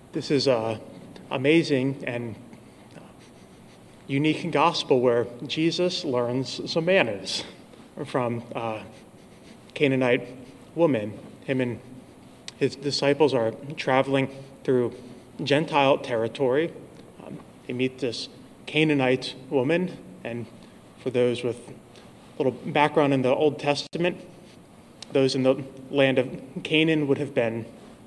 This is a amazing and unique gospel where Jesus learns some manners from a Canaanite woman. Him and his disciples are traveling through Gentile territory. They meet this Canaanite woman, and for those with a little background in the Old Testament, those in the land of Canaan would have been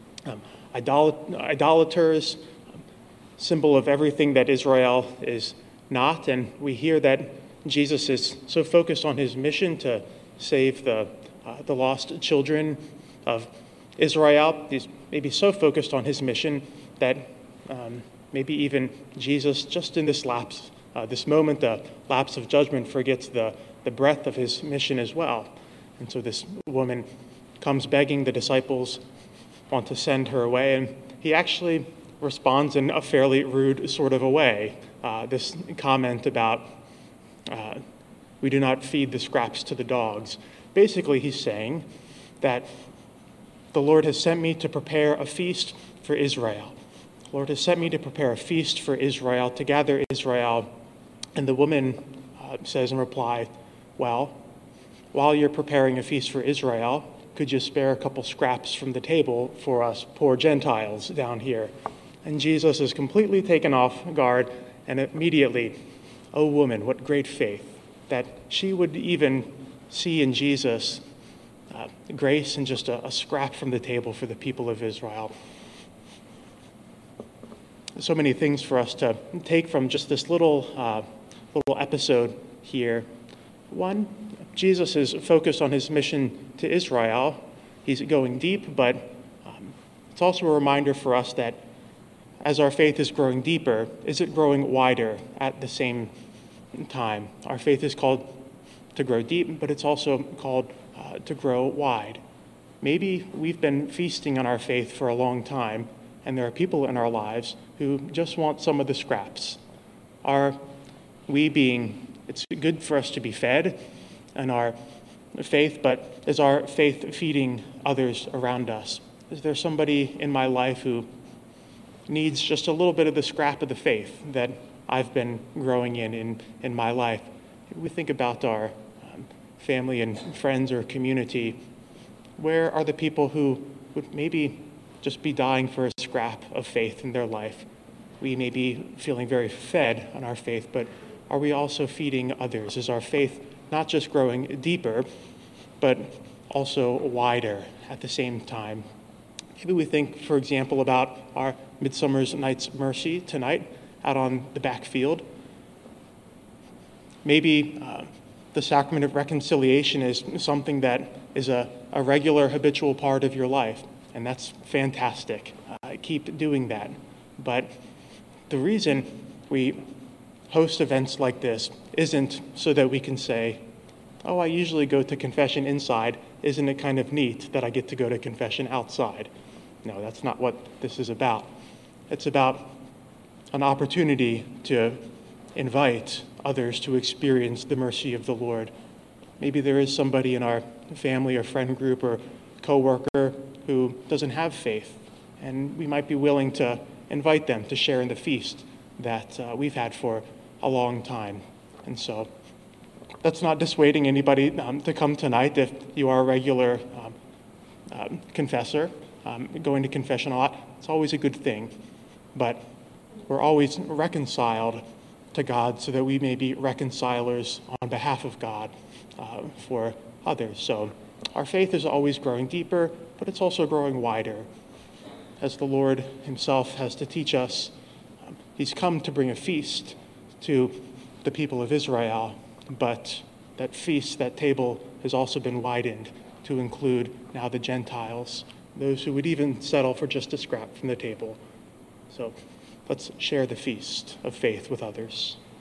idolaters, symbol of everything that Israel is not. And we hear that Jesus is so focused on his mission to save the lost children of Israel. He's maybe so focused on his mission that maybe even Jesus, just in this lapse, this moment, the lapse of judgment, forgets the breadth of his mission as well. And so this woman comes begging. The disciples want to send her away, and he actually responds in a fairly rude sort of a way. This comment about we do not feed the scraps to the dogs. Basically, he's saying that the Lord has sent me to prepare a feast for Israel. The Lord has sent me to prepare a feast for Israel, to gather Israel. And the woman says in reply, well, while you're preparing a feast for Israel, could you spare a couple scraps from the table for us poor Gentiles down here? And Jesus is completely taken off guard, and immediately, oh woman, what great faith, that she would even see in Jesus grace and just a scrap from the table for the people of Israel. So many things for us to take from just this little episode here. One, Jesus is focused on his mission to Israel. He's going deep, but it's also a reminder for us that as our faith is growing deeper, is it growing wider at the same time? Our faith is called to grow deep, but it's also called to grow wide. Maybe we've been feasting on our faith for a long time, and there are people in our lives who just want some of the scraps. It's good for us to be fed in our faith, but is our faith feeding others around us? Is there somebody in my life who needs just a little bit of the scrap of the faith that I've been growing in my life? We think about our family and friends or community. Where are the people who would maybe just be dying for a scrap of faith in their life? We may be feeling very fed on our faith, but are we also feeding others? Is our faith not just growing deeper, but also wider at the same time? Maybe we think, for example, about our Midsummer Night's Mercy tonight out on the back field. Maybe the sacrament of reconciliation is something that is a regular, habitual part of your life, and that's fantastic. Keep doing that. But the reason we host events like this isn't so that we can say, oh, I usually go to confession inside. Isn't it kind of neat that I get to go to confession outside? No, that's not what this is about. It's about an opportunity to invite others to experience the mercy of the Lord. Maybe there is somebody in our family or friend group or coworker who doesn't have faith, and we might be willing to invite them to share in the feast that we've had for a long time. And so that's not dissuading anybody to come tonight if you are a regular confessor. Going to confession a lot, it's always a good thing. But we're always reconciled to God so that we may be reconcilers on behalf of God for others. So our faith is always growing deeper, but it's also growing wider. As the Lord himself has to teach us, he's come to bring a feast to the people of Israel, but that feast, that table, has also been widened to include now the Gentiles, those who would even settle for just a scrap from the table. So let's share the feast of faith with others.